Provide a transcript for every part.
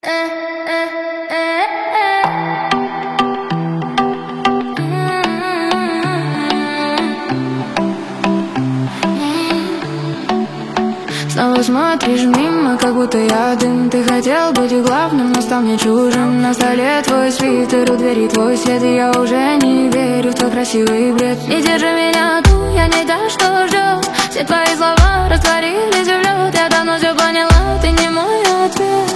Снова смотришь мимо, как будто я дым. Ты хотел быть главным, но стал мне чужим. На столе твой свитер, у двери твой свет, и я уже не верю в твой красивый бред. Не держи меня тут, я не та, что ждет. Все твои слова растворились в лед. Я давно все поняла, ты не мой ответ.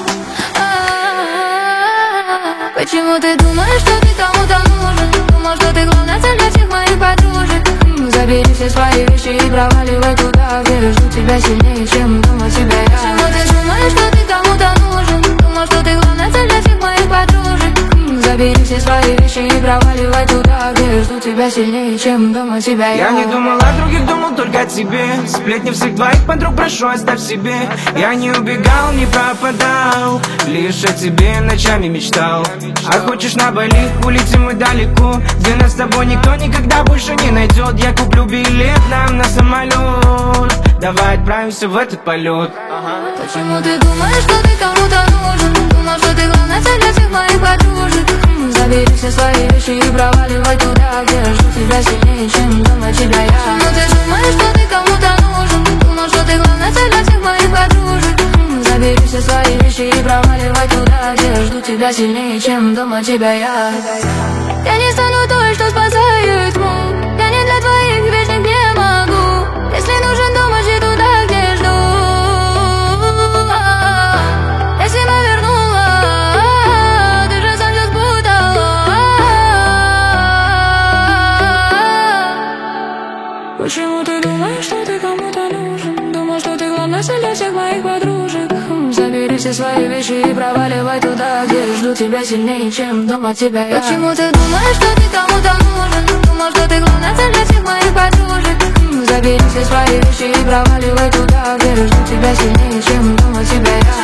Почему ты думаешь, что ты кому-то нужен? Думал, что ты главная цель для всех моих подружек. Забери все свои вещи и проваливай туда, где жду тебя сильнее, чем думал себя я. Почему ты думаешь, что ты кому-то нужен? Думал, что ты главная цель для всех моих подружек. Забери все свои вещи и проваливай туда, где жду тебя сильнее, чем думал себя я. Я не думал о других, думал только о тебе. Сплетни всех твоих подруг прошу, оставь себе. Я не убегал, не пропадал, лишь о тебе ночами мечтал. А хочешь на Бали, улетим мы далеко, где нас с тобой никто никогда больше не найдет. Я куплю билет нам на самолет, давай отправимся в этот полет. Почему ты думаешь, что ты кому-то нужен? Думал, что ты главная цель для всех моих подружек. Забери все свои вещи и проваливай туда, где жду тебя сильнее, чем думал тебя я. Почему ты думаешь, что ты кому-то нужен? Думал, что ты главная цель для всех моих подружек. Забери все свои вещи и проваливай туда, где жду тебя сильнее, чем думал тебя я. Я не стану той, что спасает тьму. Я не для твоих вечных не могу. Если нужен дом, иди туда, где жду. Я себя вернула, ты же сам все спутала. Почему ты думаешь, что ты кому-то нужен? Думал, что ты главная цель для всех моих подружек. Забери все свои вещи и проваливай туда, где жду тебя сильнее, чем думал тебя я. Почему ты думаешь, что ты кому-то нужен? Думал, что ты главная цель для всех моих подружек. Забери все свои вещи и проваливай туда, где жду тебя сильнее, чем думал тебя я.